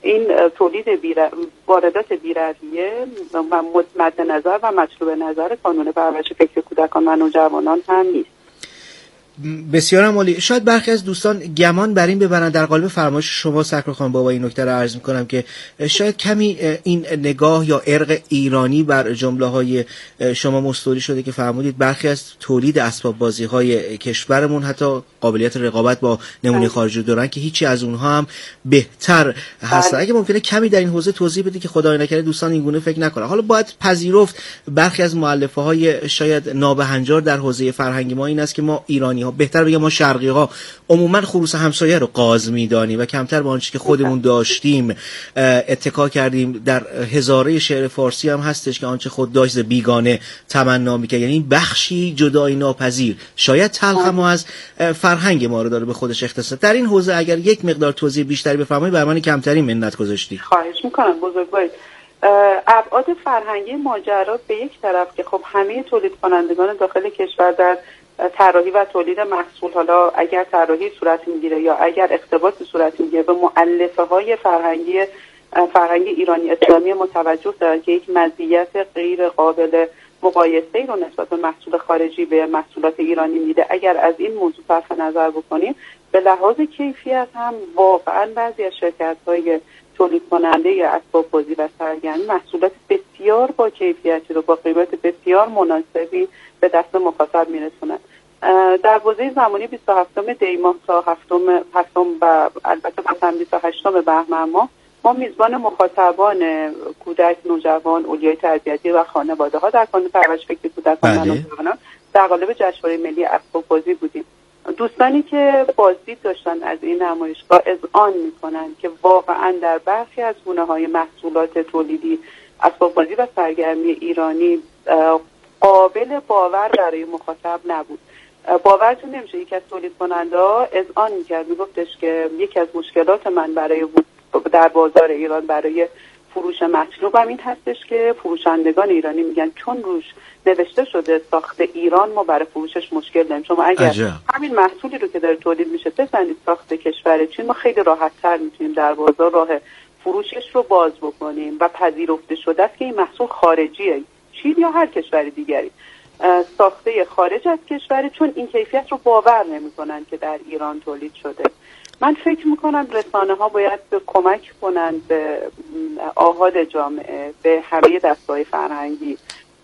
این تولید واردات بی‌رویه و مد نظر و مطلوب نظر کانون پرورش فکری کودکان و نوجوانان هم نیست. بسیار عالی. شاید برخی از دوستان گمان بر این ببرند، در قالب فرمایش شما سرکار خانم بابا این نکته رو عرض می‌کنم که شاید کمی این نگاه یا ارق ایرانی بر جمله‌های شما مستولی شده که فرمودید برخی از تولید اسباب بازی‌های کشورمون حتی قابلیت رقابت با نمونه خارجی دارن که هیچی از اونها هم بهتر هست. اگه ممکنه کمی در این حوزه توضیح بدید که خدای نکرده دوستان این گونه فکر نکنن. حالا باید پذیرفت برخی از مؤلفه‌های شاید نابهنجار در حوزه فرهنگی ما این است که ما ایرانی‌ها، بهتر بگم ما شرقی‌ها، عموما خروس همسایه رو غاز می‌دانیم و کمتر به آنچه که خودمون داشتیم اتکا کردیم. در هزاره شعر فارسی هم هستش که آنچه خود داشت بیگانه تمنا می‌کرد، یعنی بخشی جدایی ناپذیر شاید تلخ ما از فرهنگ ما رو داره به خودش اختصاص. در این حوزه اگر یک مقدار توضیح بیشتری بفرمایید بر من کمترین منت گذاشتید. خواهش می‌کنم بزرگوارید. ابعاد فرهنگی ماجرا به یک طرف که خب همه تولید کنندگان داخل کشور در طراحی و تولید محصول، حالا اگر طراحی صورت میگیره یا اگر اقتباس صورت میگیره، به مؤلفه‌های فرهنگی ایرانی اسلامی متوجه دارن که یک مزیت غیر قابل مقایسه‌ای رو نسبت به محصول خارجی به محصولات ایرانی میده. اگر از این موضوع صرف نظر بکنیم، به لحاظ کیفیت هم واقعا بعضی از شرکت‌های تولید کننده اسباب بازی و سرگرمی محصولات بسیار با کیفیتی رو با قیمت بسیار مناسبی به دست مخاطب میرسونن. در بازه زمانی 27 دی ماه تا 7 و البته با 28 بهمن ما میزبان مخاطبان کودک، نوجوان، اولیای تربیتی و خانواده ها در کانون پرورش فکری کودکان و نوجوانان در قالب جشنواره ملی اسباب بازی بودیم. دوستانی که بازدید داشتن از این نمایشگاه اذعان میکنن که واقعا در برخی از گونه‌های محصولات تولیدی اسباب بازی و سرگرمی ایرانی قابل باور برای مخاطب نبود. باورتون نمیشه یکی از تولید کننده‌ها اذعان میکرد، میگفتش که یکی از مشکلات من برای در بازار ایران برای فروش مطلوبم این هستش که فروشندگان ایرانی میگن چون روش نوشته شده ساخت ایران، ما برای فروشش مشکل داریم. شما اگر همین محصولی رو که داره تولید میشه بزنید ساخت کشور چین، ما خیلی راحت‌تر میتونیم در بازار راه فروشش رو باز بکنیم و پذیرفته شده است که این محصول خارجیه، چین یا هر کشور دیگری ساخته خارج از کشور، چون این کیفیت رو باور نمی‌کنن که در ایران تولید شده. من فکر میکنم رسانه ها باید به کمک کنند به آحاد جامعه، به همه دسته‌های فرهنگی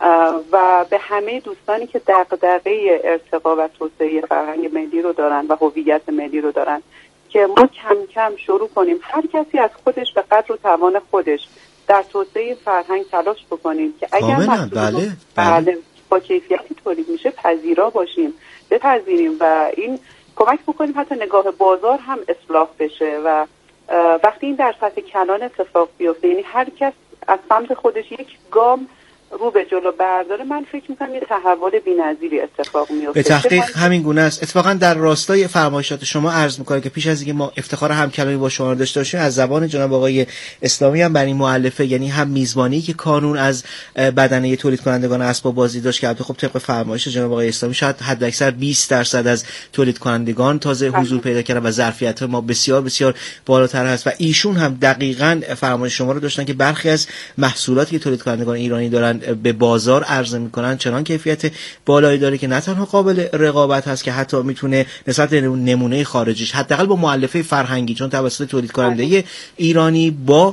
و به همه دوستانی که دغدغه ارتقا و توسعه فرهنگ ملی رو دارن و هویت ملی رو دارن که ما کم کم شروع کنیم هر کسی از خودش به قدر و توان خودش در توسعه فرهنگ تلاش بکنیم که اگر بله با کیفیتی تولید میشه پذیرا باشیم، بپذیریم و این کمک بکنیم حتی نگاه بازار هم اصلاح بشه و وقتی این در سطح کلان اتفاق بیفته، یعنی هر کس از سمت خودش یک گام رو به جلو برداره، من فکر می‌کنم یه تحول بی‌نظیری اتفاق میفته. به تحقیق همین گونه است. اتفاقا در راستای فرمایشات شما عرض می‌کنم که پیش از اینکه ما افتخار همکلامی با شما داشته باشیم، از زبان جناب آقای اسلامی هم بر این مؤلفه، یعنی هم میزبانی که کانون از بدنه تولید کنندگان اسباب بازی داشت که البته خب طبق فرمایش جناب آقای اسلامی شاید حداکثر 20% از تولید کنندگان تازه حضور پیدا کردن و ظرفیت ما بسیار بسیار بالاتر هست و ایشون هم دقیقاً فرمایش شما رو داشتن که برخی از محصولاتی که تولید کنندگان ایرانی دارن به بازار عرضه میکنن چنان کیفیت بالایی داره که نه تنها قابل رقابت هست که حتی میتونه نسبت نمونه خارجیش حداقل با مؤلفه فرهنگی، چون توسط تولید کننده ایرانی با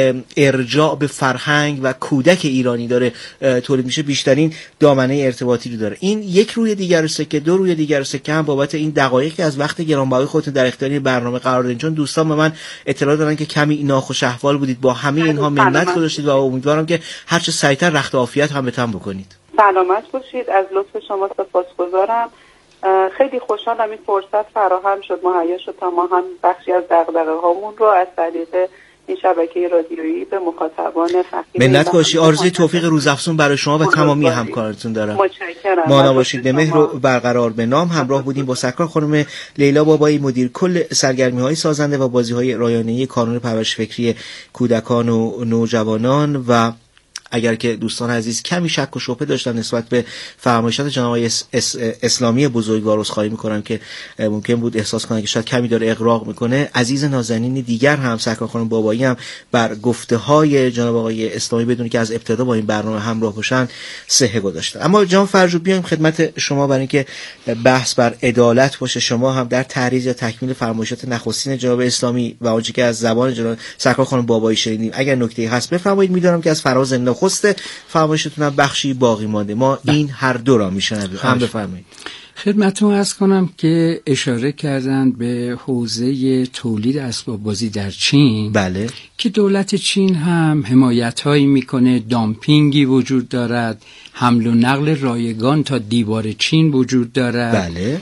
ارجاع به فرهنگ و کودک ایرانی داره تولید میشه، بیشترین دامنه ارتباطی رو داره. این یک روی دیگر سکه. دو روی دیگر سکه هم بابت این دقایقی از وقت گرانبهای خودتون در اختیار برنامه قرار دادین، چون دوستان به من اطلاع دادن که کمی ناخوش احوال بودید، با همه اینها منت گذاشتید و امیدوارم که هر چه سریعتر رخت عافیت هم بتون بکنید. سلامت باشید. از لطف شما سپاسگزارم. خیلی خوشحالم این فرصت فراهم شد، مهیا شد تا ما هم بخشی از دغدغه‌هامون رو از طریق این شبکه رادیویی به مخاطبان فقیر منت باشی. آرزوی توفیق روزافزون برای شما و تمامی همکارانتون دارم. متشکرم. مانا باشید. به مهر و برقرار به نام. همراه بودیم با سرکار خانم لیلا بابایی، مدیر کل سرگرمی‌های سازنده و بازی‌های رایانه‌ای کانون پرورش فکری کودکان و نوجوانان و اگر که دوستان عزیز کمی شک و شبهه داشتن نسبت به فرمایشات جناب آقای اسلامی بزرگوار، عذرخواهی میکنم که ممکن بود احساس کنن که شاید کمی داره اغراق میکنه. عزیز نازنین دیگر هم، سرکار خانم بابایی هم بر گفته‌های جناب آقای اسلامی بدون که از ابتدا با این برنامه همراه باشن صحه گذاشتن. اما جناب فرجو بیایم خدمت شما برای اینکه بحث بر عدالت باشه. شما هم در تحریز یا تکمیل فرمایشات نخستین جناب اسلامی و آنچه که از زبان جناب سرکار خانم بابایی شنیدیم اگر نکته‌ای هست بفرمایید. میدونم که از فراز نخست فرمایشتون هم بخشی باقی مانده، ما این هر دو را میشنویم. هم بفرمایید. خدمتتون عرض کنم که اشاره کردن به حوزه تولید اسباب بازی در چین. بله. که دولت چین هم حمایت‌هایی میکنه، دامپینگی وجود دارد، حمل و نقل رایگان تا دیوار چین وجود دارد. بله.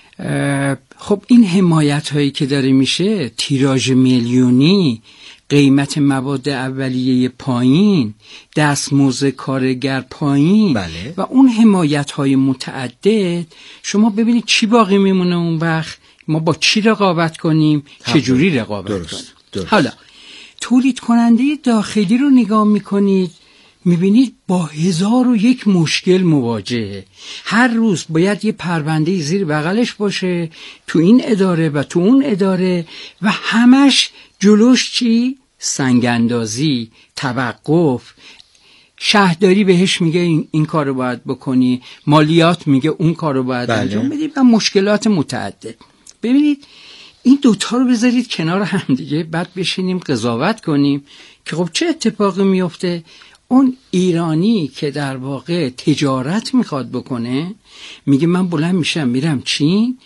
خب این حمایت‌هایی که داره میشه، تیراژ میلیونی، قیمت مواد اولیه پایین، دستمزد کارگر پایین، بله. و اون حمایت‌های متعدد، شما ببینید چی باقی میمونه اون وقت؟ ما با چی رقابت کنیم؟ چجوری رقابت کنیم؟ حالا تولید کننده داخلی رو نگاه میکنید، میبینید با 1001 مشکل مواجهه. هر روز باید یه پرونده زیر بغلش باشه، تو این اداره و تو اون اداره، و همش جلوش چی؟ سنگاندازی، توقف. شهرداری بهش میگه این کارو باید بکنی، مالیات میگه اون کارو باید انجام بدی، و مشکلات متعدد. ببینید این دوتا رو بذارید کنار هم دیگه، بعد بشینیم قضاوت کنیم که خب چه اتفاقی میفته. اون ایرانی که در واقع تجارت میخواد بکنه میگه من بلند میشم میرم چین،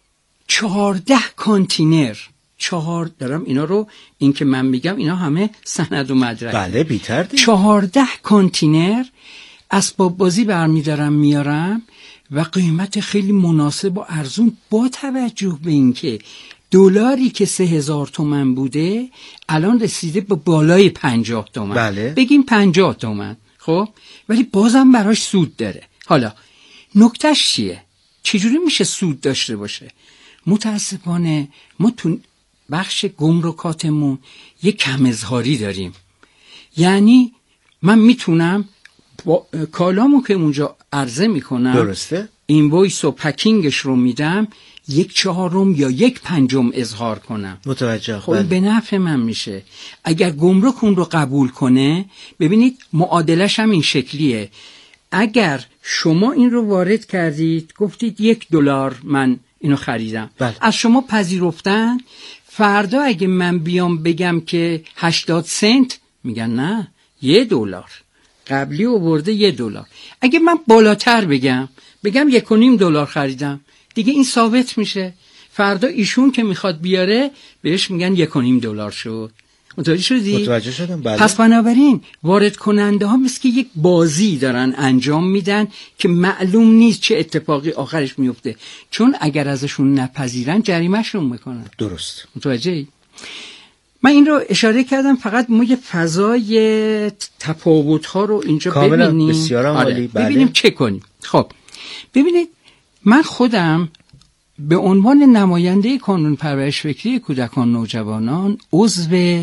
14 کانتینر، دارم اینا رو، این که من میگم اینا همه سند و مدرک. بله بی‌تر دیگه. 14 کانتینر اسباب بازی برمیدارم میارم و قیمت خیلی مناسب و ارزون، با توجه به اینکه دلاری که 3000 تومان بوده الان رسیده به بالای 50 تومان. بله. بگیم 50 تومان، خب ولی بازم براش سود داره. حالا نکتهش چیه؟ چجوری میشه سود داشته باشه؟ متاسفانه ما تو بخش گمرکاتمون یک کم اظهاری داریم. یعنی من میتونم کالامو که اونجا عرضه میکنم، درسته، اینوایس و پکینگش رو میدم، 1/4 یا 1/5 اظهار کنم. متوجه. خب به نفع من میشه. اگر گمرک اون رو قبول کنه، ببینید معادلش هم این شکلیه. اگر شما این رو وارد کردید، گفتید $1 من اینو خریدم، بله. از شما پذیرفتن، فردا اگه من بیام بگم که 80 سنت، میگن نه $1، قبلی آورده $1. اگه من بالاتر بگم $1.5 خریدم، دیگه این ثابت میشه. فردا ایشون که میخواد بیاره بهش میگن $1.5 شد. متوجه شدی؟ متوجه شدم. بله. پس بنابراین وارد کننده ها مثل که یک بازی دارن انجام میدن که معلوم نیست چه اتفاقی آخرش میفته، چون اگر ازشون نپذیرن جریمهشون میکنن. درست. متوجهی؟ من این رو اشاره کردم فقط ما یه فضای تفاوت ها رو اینجا ببینیم. بسیار عالی. بله. ببینیم چه کنیم. خب ببینید، من خودم به عنوان نماینده کانون پرورش فکری کودکان نوجوانان عضو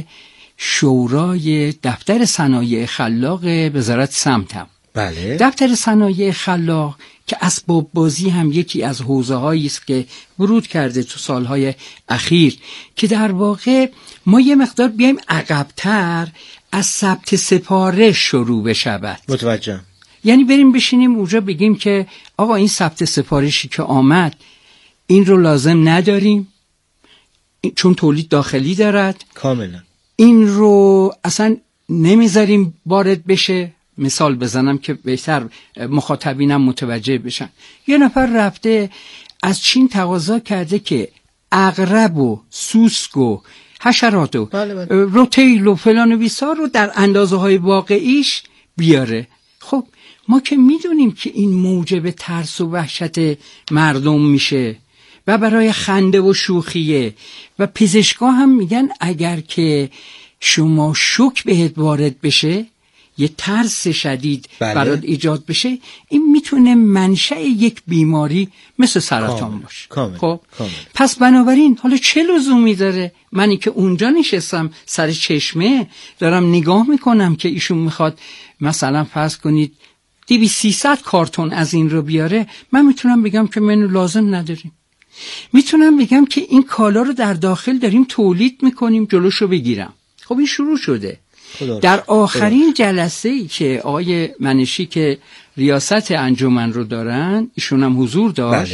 شورای دفتر صنایع خلاق وزارت سمتم. بله. دفتر صنایع خلاق که اسباب بازی هم یکی از حوزه‌هایی است که ورود کرده تو سالهای اخیر، که در واقع ما یه مقدار بیایم عقب‌تر از ثبت سفارش شروع بشود. متوجهم. یعنی بریم بشینیم اونجا بگیم که آقا این ثبت سفارشی که آمد این رو لازم نداریم چون تولید داخلی دارد، کاملا این رو اصلا نمیذاریم وارد بشه. مثال بزنم که بهتر مخاطبینم متوجه بشن. یه نفر رفته از چین تقاضا کرده که عقرب و سوسک و حشرات و روتیل و فلان و بیسار رو در اندازه های واقعیش بیاره. خب ما که میدونیم که این موجب ترس و وحشت مردم میشه و برای خنده و شوخیه، و پزشکا هم میگن اگر که شما شوک بهت وارد بشه یه ترس شدید برات ایجاد بشه، این میتونه منشأ یک بیماری مثل سرطان باشه. خب پس بنابراین حالا چه لزومی داره منی که اونجا نشستم سر چشمه دارم نگاه میکنم که ایشون میخواد مثلا فرض کنید 200-300 کارتون از این رو بیاره، من میتونم بگم که منو لازم نداریم. میتونم بگم که این کالا رو در داخل داریم تولید میکنیم، جلوشو بگیرم. خب این شروع شده. در آخرین جلسه‌ای که آقای منشی که ریاست انجمن رو دارن، ایشون هم حضور داشت،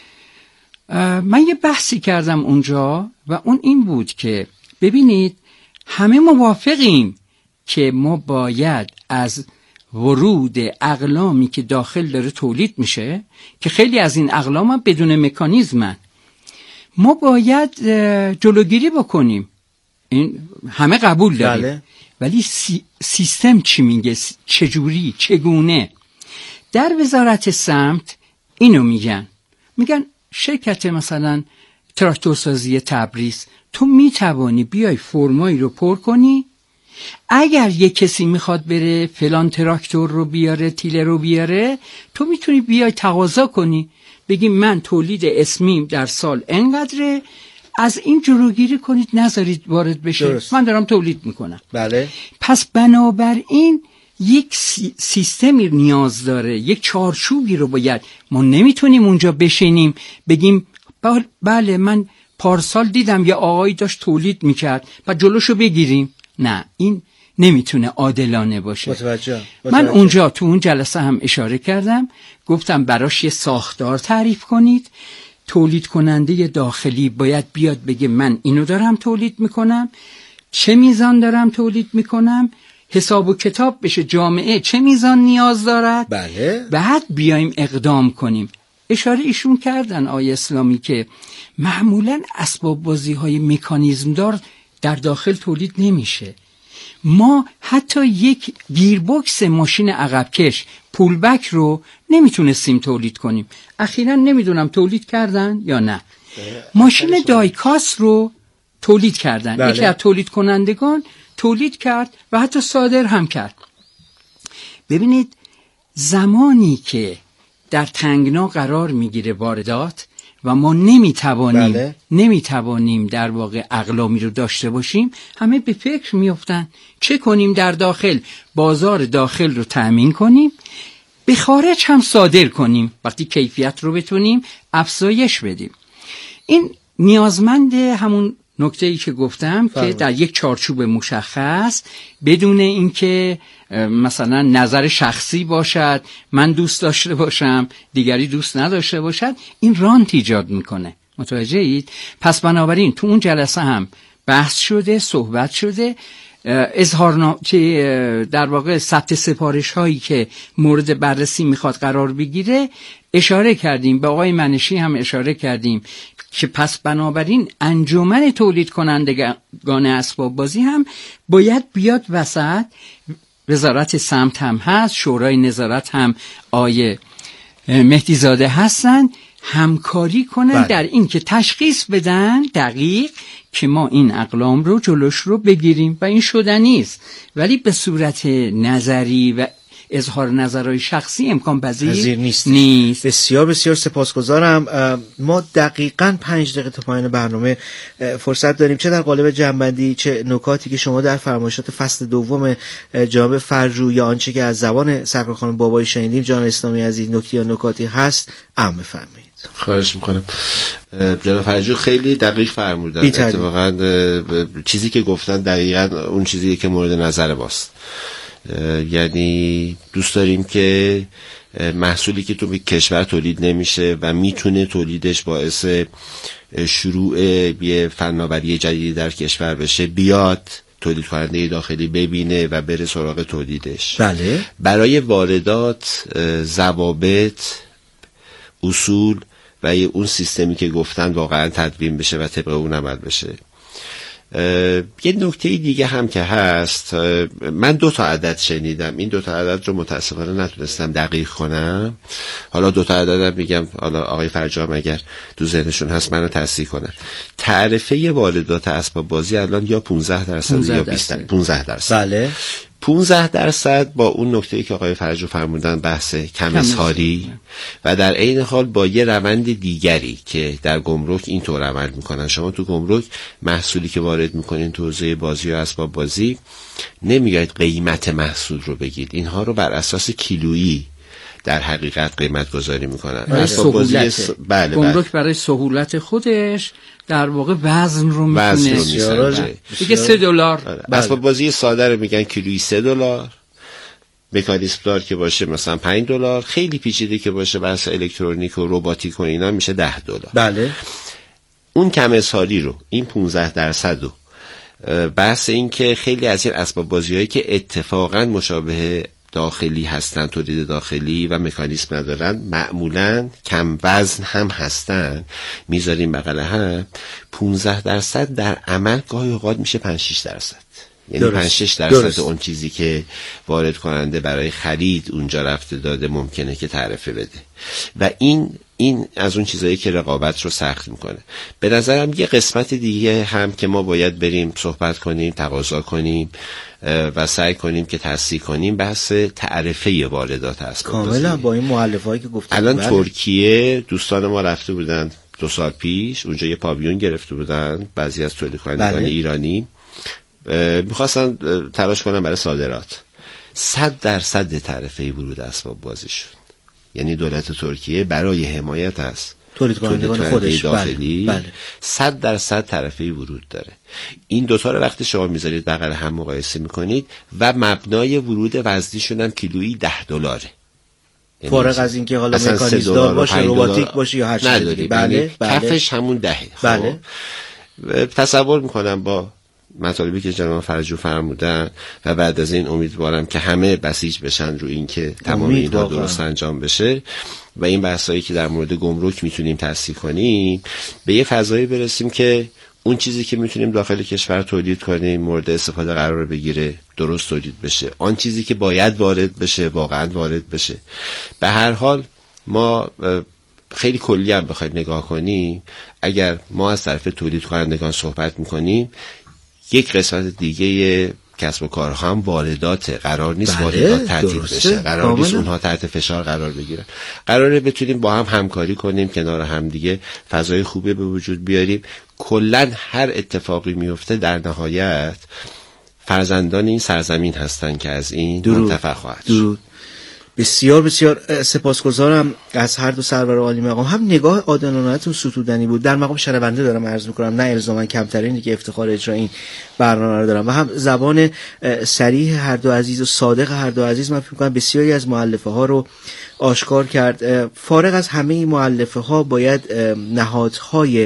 من یه بحثی کردم اونجا و اون این بود که ببینید همه موافقیم که ما باید از ورود اقلامی که داخل داره تولید میشه، که خیلی از این اقلام هم بدون مکانیزمن، ما باید جلوگیری بکنیم. این همه قبول داریم. ولی سیستم چی میگه؟ چجوری؟ چگونه؟ در وزارت سمت اینو میگن شرکت مثلا تراکتورسازی تبریز، تو میتوانی بیای فرمایی رو پر کنی، اگر یه کسی میخواد بره فلان تراکتور رو بیاره، تیله رو بیاره، تو میتونی بیای تقاضا کنی، بگی من تولید اسمیم در سال انقدره، از این جلوگیری کنید، نذارید وارد بشه. درست. من دارم تولید میکنم. بله. پس بنابراین یک سیستمی نیاز داره، یک چارچوبی رو باید، ما نمیتونیم اونجا بشینیم بگیم بله من پارسال دیدم یه آقایی داشت تولید میکرد و جلوشو بگیریم. نه، این نمیتونه عادلانه باشه. متوجه. من اونجا تو اون جلسه هم اشاره کردم، گفتم براش یه ساختار تعریف کنید. تولید کننده داخلی باید بیاد بگه من اینو دارم تولید میکنم، چه میزان دارم تولید میکنم، حساب و کتاب بشه جامعه چه میزان نیاز دارد. بله. بعد بیایم اقدام کنیم. اشاره ایشون کردن آیه اسلامی که معمولا اسباب بازی های مکانیزم دار در داخل تولید نمیشه. ما حتی یک گیربکس ماشین عقب کش پولبک رو نمیتونستیم تولید کنیم. اخیراً نمیدونم تولید کردن یا نه. ماشین دایکاس رو تولید کردن. بله. یکی از تولید کنندگان تولید کرد و حتی صادر هم کرد. ببینید زمانی که در تنگنا قرار میگیره واردات و ما نمیتوانیم در واقع اقلامی رو داشته باشیم، همه به فکر میافتن چه کنیم در داخل، بازار داخل رو تأمین کنیم، به خارج هم صادر کنیم، وقتی کیفیت رو بتونیم افزایش بدیم. این نیازمند همون نکته‌ای که گفتم که در یک چارچوب مشخص، بدون اینکه مثلا نظر شخصی باشد، من دوست داشته باشم دیگری دوست نداشته باشد، این رانت ایجاد میکنه. متوجه اید؟ پس بنابراین تو اون جلسه هم بحث شده، صحبت شده، در واقع ثبت سفارش هایی که مورد بررسی میخواد قرار بگیره اشاره کردیم، به آقای منشی هم اشاره کردیم که پس بنابراین انجمن تولید کنندگان اسباب بازی هم باید بیاد وسط. وزارت سمت هم هست، شورای نظارت هم آیه مهدی زاده هستن، همکاری کنن در این که تشخیص بدن دقیق که ما این اقلام رو جلوش رو بگیریم و این شدنی است، ولی به صورت نظری و اظهار نظرهای شخصی امکان پذیر نیست. بسیار بسیار سپاسگزارم. ما دقیقاً 5 دقیقه تا پایان برنامه فرصت داریم، چه در قالب جنبندی چه نکاتی که شما در فرمایشات فصل دوم جناب فرجو یا آنچه که از زبان سرکار خانم بابایی شنیدیم، جناب اسلامی عزیز نکته یا نکاتی هست بفرمایید. خواهش میکنم. جناب فرجو خیلی دقیق فرمودن. اتفاقا چیزی که گفتن دقیقاً اون چیزیه که مورد نظر ماست. یعنی دوست داریم که محصولی که تو کشور تولید نمیشه و میتونه تولیدش باعث شروع یه فناوری جدیدی در کشور بشه، بیاد تولید کننده داخلی ببینه و بره سراغ تولیدش. بله. برای واردات ضوابط، اصول و اون سیستمی که گفتن واقعا تدوین بشه و طبق اون عمل بشه. یه نکته دیگه هم که هست، من 2 تا عدد شنیدم، این 2 تا عدد رو متاسفانه نتونستم دقیق کنم، حالا 2 تا عددم میگم، حالا آقای فرجام اگر تو ذهنشون هست منو تصحیح کنن. تعرفه واردات اسباب بازی الان یا 15% یا 20%. 15%. بله. 15% با اون نکته‌ای که آقای فرجو فرمودن، بحث کم اظهاری و در عین حال با یه روند دیگری که در گمرک اینطور عمل میکنن. شما تو گمرک محصولی که وارد میکنین تو حوزه بازی و اسباب بازی نمیگید قیمت محصول رو بگید، اینها رو بر اساس کیلویی در حقیقت قیمت گذاری میکنن. بله گمرک برای سهولت خودش در واقع وزن رو میتونه دیگه $3. اسباب بازی ساده رو میگن کیلویی $3، مکانیسم دار که باشه مثلا $5، خیلی پیچیده که باشه بحث الکترونیک و رباتیک و اینا میشه $10. بله. اون کم اظهاری رو، این 15% رو، بحث این که خیلی از این اسباب بازی‌هایی که اتفاقا مشابه داخلی هستن، تولید داخلی و مکانیسم ندارن، معمولا کم وزن هم هستن، میذاریم بغل هم. 15% در عمل گاهی اوقات میشه 5-6%، یعنی 5-6% اون چیزی که وارد کننده برای خرید اونجا رفته داده ممکنه که تعرفه بده و این از اون چیزایی که رقابت رو سخت میکنه. به نظرم یه قسمت دیگه هم که ما باید بریم صحبت کنیم، تقاضا کنیم و سعی کنیم که تصحیح کنیم، بحث تعرفه واردات است. کاملا با این مؤلفه‌ای که گفتید. الان ترکیه دوستان ما رفته بودن 2 سال پیش، اونجا یه پاویون گرفته بودن بعضی از تولید کنندگان ایرانی، میخواستن تلاش کنن برای صادرات. 100% تعرفه ورود اسباب بازی شد. یعنی دولت ترکیه برای حمایت از تولید کنندگان خودش داخلی 100% تعرفه ورود داره. این دوتا رو وقتی شما میذارید بغل هم مقایسه میکنید و مبنای ورود وزنیشون هم کیلویی $10. فارغ از اینکه حالا مکانیزم دار باشه، رباتیک باشه یا هر چیزی. بله. کفش همون 10. بله. تصور میکنم با مطالبی که جناب فرجو فرمودن و بعد از این امیدوارم که همه بسیج بشن رو این که تمام اینها درست انجام بشه و این بحثایی که در مورد گمرک میتونیم تصحیح کنیم، به یه فضایی برسیم که اون چیزی که میتونیم داخل کشور تولید کنیم مورد استفاده قرار بگیره، درست تولید بشه. آن چیزی که باید وارد بشه واقعا وارد بشه. به هر حال ما خیلی کلی هم بخواید نگاه کنیم، اگر ما از طرف تولید کنندگان صحبت میکنیم، یک قسمت دیگه کسب و کارها هم واردات، قرار نیست واردات تعطیل بشه، قرار نیست اونها تحت فشار قرار بگیرن، قراره بتونیم با هم همکاری کنیم، کنار هم دیگه فضای خوبی به وجود بیاریم. کلا هر اتفاقی میفته در نهایت فرزندان این سرزمین هستن که از این منتفع خواهد شد. بسیار بسیار سپاسگزارم از هر دو سرور عالی مقام. هم نگاه عادلانه‌تون ستودنی بود، در مقام شنونده دارم عرض میکنم، نه الزاما کمترینی که افتخار اجرای این برنامه رو دارم، و هم زبان صریح هر دو عزیز و صادق هر دو عزیز من فکر می‌کنم بسیاری از مؤلفه ها رو آشکار کرد. فارغ از همه این مؤلفه ها باید نهادهای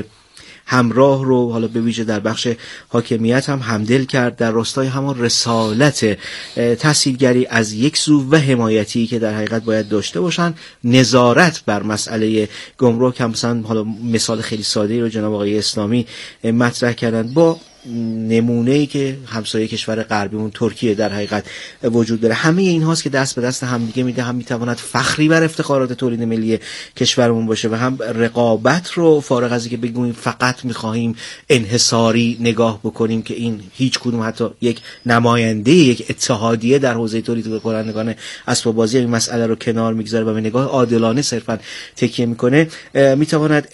همراه رو حالا به ویژه در بخش حاکمیت هم همدل کرد در راستای همان رسالت تسهیلگری از یک سو و حمایتی که در حقیقت باید داشته باشن. نظارت بر مسئله گمرک هم مثلا حالا مثال خیلی ساده‌ای رو جناب آقای اسلامی مطرح کردن با نمونه‌ای که همسایه کشور غربیمون ترکیه در حقیقت وجود داره. همه این هاست که دست به دست هم دیگه میده، هم میتواند فخری بر افتخارات تولید ملی کشورمون باشه و هم رقابت رو فارغ از اینکه بگوییم فقط میخواهیم انحصاری نگاه بکنیم که این هیچ کدوم حتی یک نماینده یک اتحادیه در حوزه تولید کنندگان اسباب بازی این مسئله رو کنار میگذاره و به نگاه عادلانه صرفا تکیه میکنه، میتواند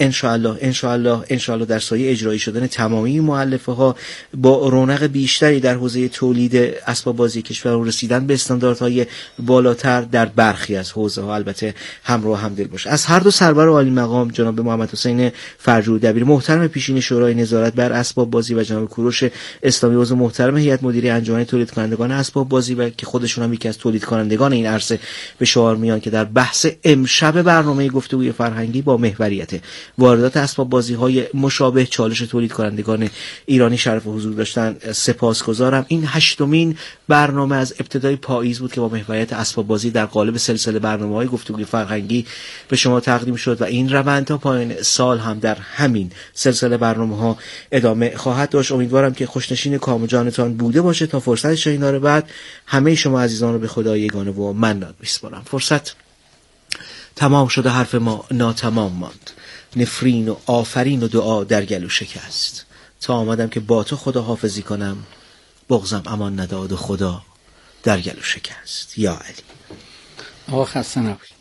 انشاءالله در سایه اجرایی شدن تمامی مؤلفه ها با رونق بیشتری در حوزه تولید اسباب بازی کشور رسیدن به استانداردهای بالاتر در برخی از حوزه ها البته همراه همدل باشه. از هر دو سرور عالی مقام جناب محمد حسین فرجو دبیر محترم پیشین شورای نظارت بر اسباب بازی و جناب کوروش اسلامی عضو محترم هیئت مدیره انجمن تولید کنندگان اسباب بازی و که خودشون هم یکی از تولید کنندگان این عرصه به شمار میان که در بحث امشب برنامه گفتگوی فرهنگی با محوریت واردات اسباب بازی های مشابه چالش تولید کنندگان ایرانی شرف حضور داشتن سپاسگزارم. این 8مین برنامه از ابتدای پاییز بود که با محوریت اسباب بازی در قالب سلسله برنامه‌های گفتگوی فرهنگی به شما تقدیم شد و این روند تا پایان سال هم در همین سلسله برنامه‌ها ادامه خواهد داشت. امیدوارم که خوشنشین کام جانتان بوده باشه. تا فرصت شنیدار بعد همه شما عزیزان رو به خدای یگانه و منان میسپارم. فرصت تمام شده، حرف ما ناتمام ماند، نفرین و آفرین و دعا در گلو شکست. تا آمدم که با تو خدا حافظی کنم، بغضم امان نداد و خدا در گلو شکست. یا علی. آقا خسته نباشید.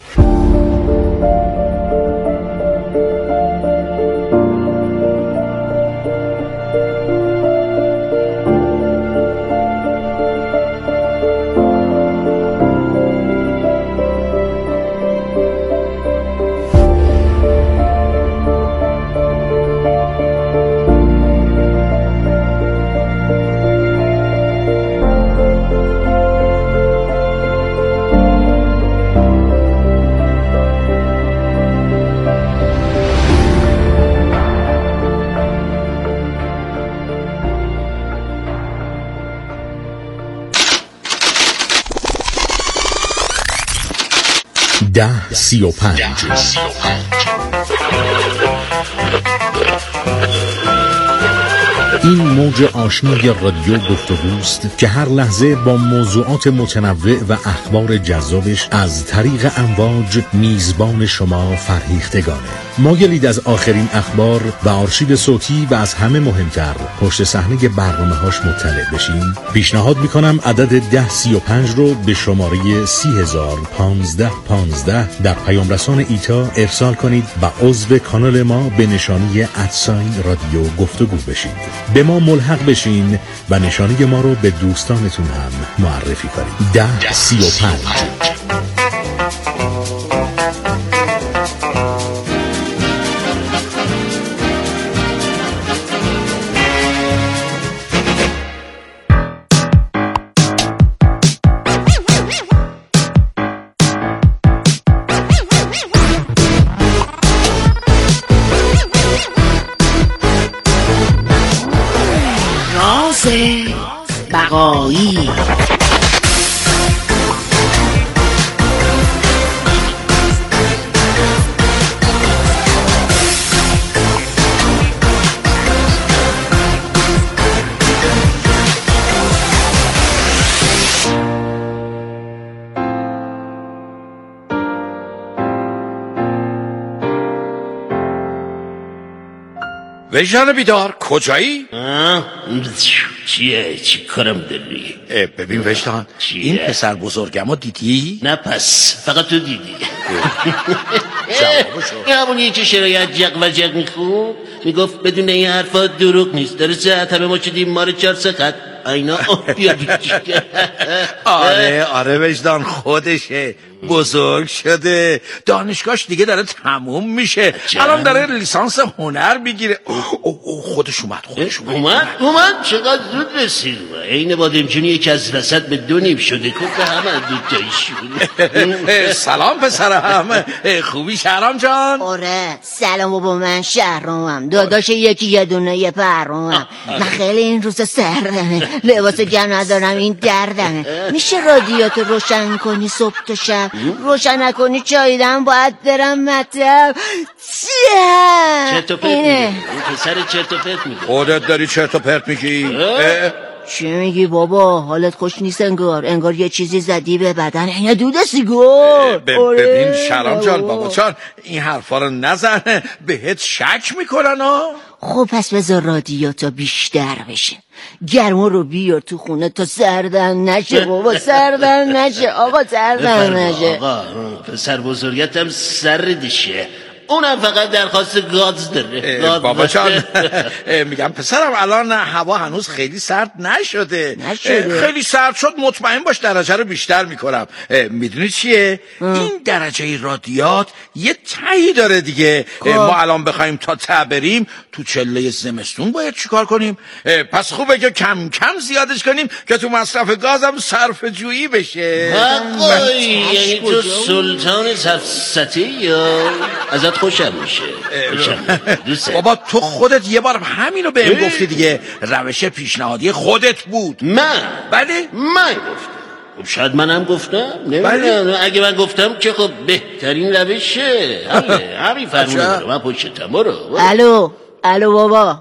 ده 35 این موج آشنای رادیو گفتگوست که هر لحظه با موضوعات متنوع و اخبار جذابش از طریق امواج میزبان شما فرهیختگانه. مایلید از آخرین اخبار و آرشیو صوتی و از همه مهمتر پشت صحنه برنامه‌هاش مطلع بشین؟ پیشنهاد میکنم عدد 1035 رو به شماره 3001515 در پیام رسان ایتا ارسال کنید و عضو کانال ما به نشانی @رادیو گفتگو بشید. به ما ملحق بشین و نشانی ما رو به دوستانتون هم معرفی کنید. 1035. بقایی وجدان بیدار کجایی؟ چیه؟ چی کارم داری؟ ببین وجدان این پسر بزرگمو دیدی؟ نه پس فقط تو دیدی. این همونیه که شرایط جق و جق میخون میگفت بدون این حرفات دروغ نیست داره ساعت همه ما شدیم مار 4 سخت اینا. آره وجدان خودشه، بزرگ شده، دانشگاهش دیگه داره تموم میشه، الان داره لیسانس هنر میگیره. خودش اومد. چقدر زود رسید. این بادمجونی یکی از وسط به 2 نیم شده که همه دوتایشون. سلام پسرم، خوبی شهرام جان؟ آره سلام بابا، من شهرامم، داداش یکی یه دونه یه پرامم. من خیلی این روز سردمه، لباس گرم ندارم، این دردمه. میشه رادیاتو روشن کنی صبح تا شب؟ روشن نکنی چاییدم باید برم مطب. چرت و پرت میگی؟ این پسر چرت و پرت میگی؟ خودت داری چرت و پرت میگی؟ چی میگی بابا؟ حالت خوش نیست انگار یه چیزی زدی به بدن، یه دود سیگار. ببین شهرام جان، بابا جان این حرفا رو نزن، بهت شک میکنن ها. خب پس بذار رادیاتا بیشتر بشه، گرما رو بیار تو خونه تا سردن نشه بابا، سردن نشه آقا، سردن نشه. آقا پسر بزرگتم سردشه، اونم فقط درخواست گاز داره. بابا جان میگم پسرم الان هوا هنوز خیلی سرد نشده. خیلی سرد شد مطمئن باش درجه رو بیشتر میکنم. میدونی چیه؟ این درجه رادیات یه تایی داره دیگه. ما الان بخوایم تا ته بریم تو چله زمستون باید چیکار کنیم؟ پس خوبه که کم کم زیادش کنیم که تو مصرف گازم صرف جویی بشه. یعنی تو سلطان سفسطه یا ازت خوشم میشه. بابا تو خودت یه بار همینو بهم گفتی دیگه، روش پیشنهادی خودت بود. بله من گفتم. خب شاید منم گفتم، نمیدونم. اگه من گفتم که خب بهترین روشه. همین فرمونه برو، من پشتم. برو. الو بابا. بله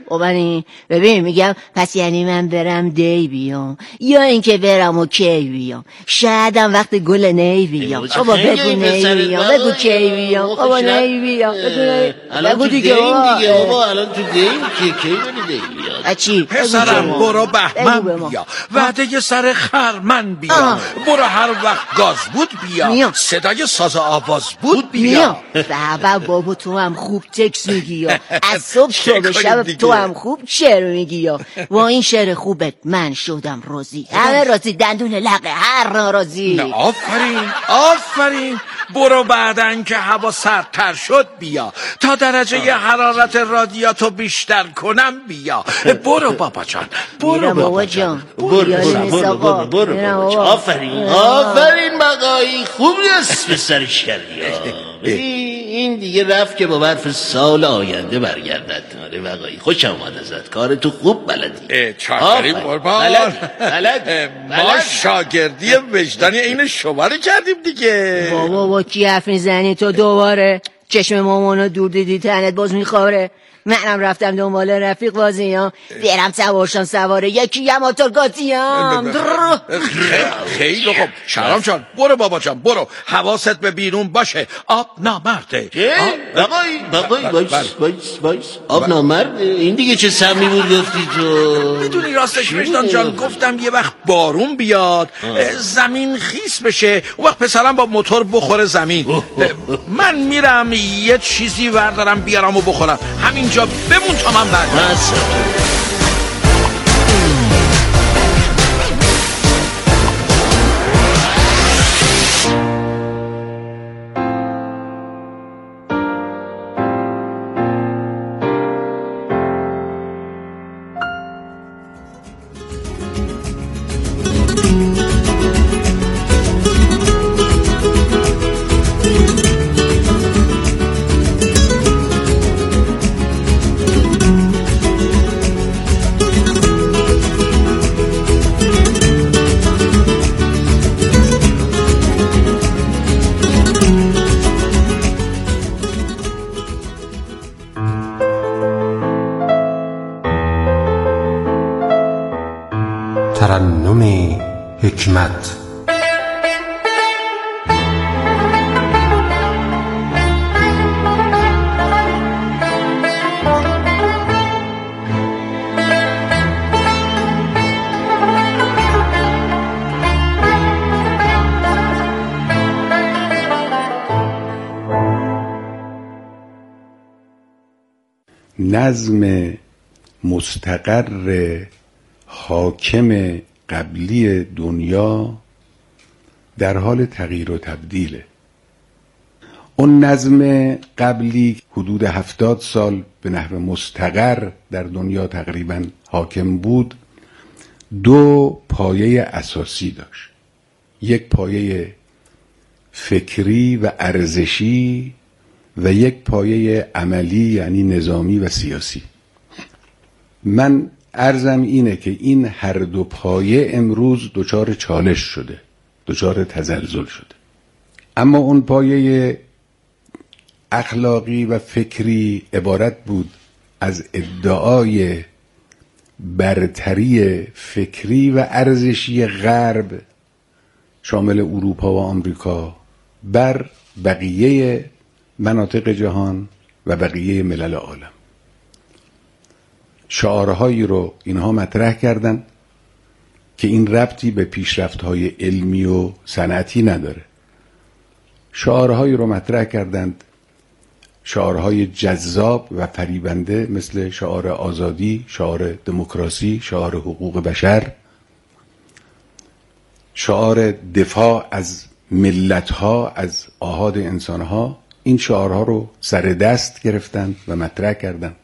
ببین میگم پس یعنی من برم دی بیام یا اینکه برم و کی بیام؟ شایدم وقت گل نی بیام. بابا بگو نی بیام، بگو کی بیام. بابا نی بیام، بگو دیگه. بابا الان تو دیم کی بری دی بیاد؟ چی؟ پسرم برو بهمن بیا، وعده سر خرمن بیا، برو هر وقت گاز بود بیا، صدای ساز آواز بود بیا. بابا تو هم خوب تکس میگی یا از صبح تا به شب تو هم خوب شعر میگی یا با این شعر خوبت من شدم راضی. همه راضی، دندون لقه هر ناراضی. آفرین برو بعدن که هوا سردتر شد بیا، تا درجه حرارت رادیاتو بیشتر کنم بیا. برو بابا جان، برو بابا جان، برو آفرین مقایی خوب است به سرش کردی. این دیگه رفت که با برف سال آینده برگردد. آره وقایی خوشم آمد ازت، کار تو خوب بلدی. چاکریم قربان. بلد. ما شاگردی وجدانی این شما رو کردیم دیگه. بابا کی حرف میزنی تو دوباره؟ چشم مامانو دور دیدی تنت باز میخوره. منم رفتم دنبال رفیق بازیام، برم سوارشان سواره یکی هم آترگاتیام. خیلی خوب شهرام جان، برو بابا جان، برو حواست به بیرون باشه. آب نامرده. بقایی بایس آب نامرد؟ این دیگه چه سمی بود گفتی تو؟ میدونی راستش وجدان جان، گفتم یه وقت بارون بیاد زمین خیس بشه، اون وقت پسرم با موتور بخوره زمین. من میرم یه چیزی وردارم بیارم و بخورم، همینجا بمون تا من برگردم. ترنم حکمت. نظم مستقر حاکم قبلی دنیا در حال تغییر و تبدیله. اون نظم قبلی حدود 70 سال به نحو مستقر در دنیا تقریبا حاکم بود. دو پایه اساسی داشت، یک پایه فکری و ارزشی و یک پایه عملی یعنی نظامی و سیاسی. من عرضم اینه که این هر دو پایه امروز دچار چالش شده، دچار تزلزل شده. اما اون پایه اخلاقی و فکری عبارت بود از ادعای برتری فکری و ارزشی غرب شامل اروپا و آمریکا بر بقیه مناطق جهان و بقیه ملل عالم. شعارهایی رو اینها مطرح کردن که این ربطی به پیشرفت‌های علمی و صنعتی نداره. شعارهایی رو مطرح کردند، شعارهای جذاب و فریبنده مثل شعار آزادی، شعار دموکراسی، شعار حقوق بشر، شعار دفاع از ملت‌ها، از آحاد انسان‌ها. این شعارها رو سر دست گرفتند و مطرح کردند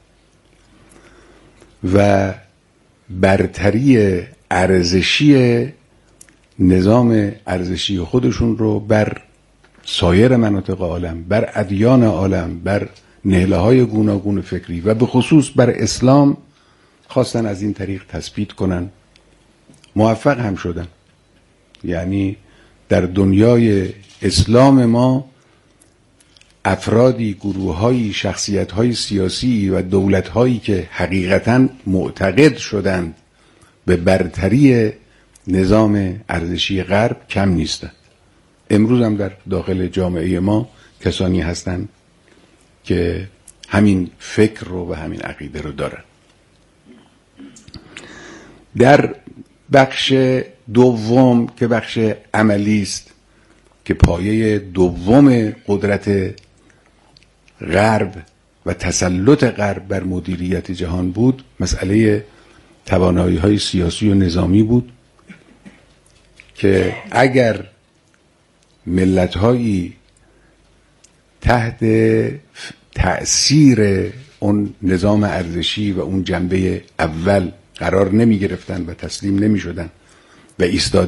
و برتری ارزشی نظام ارزشی خودشون رو بر سایر مناطق عالم، بر ادیان عالم، بر نهله‌های گوناگون فکری و به خصوص بر اسلام خواستن از این طریق تثبیت کنن. موفق هم شدن. یعنی در دنیای اسلام ما افرادی، گروه‌هایی، شخصیت‌های سیاسی و دولت‌هایی که حقیقتاً معتقد شدند به برتری نظام ارزشی غرب کم نیستند. امروز هم در داخل جامعه ما کسانی هستند که همین فکر رو و همین عقیده رو دارن. در بخش دوم که بخش عملی است که پایه دوم قدرت غرب و تسلط غرب بر مدیریت جهان بود، مسئله توانایی‌های سیاسی و نظامی بود که اگر ملت‌هایی تحت تأثیر اون نظام ارزشی و اون جنبه اول قرار نمی گرفتن و تسلیم نمی شدن و ایستادگی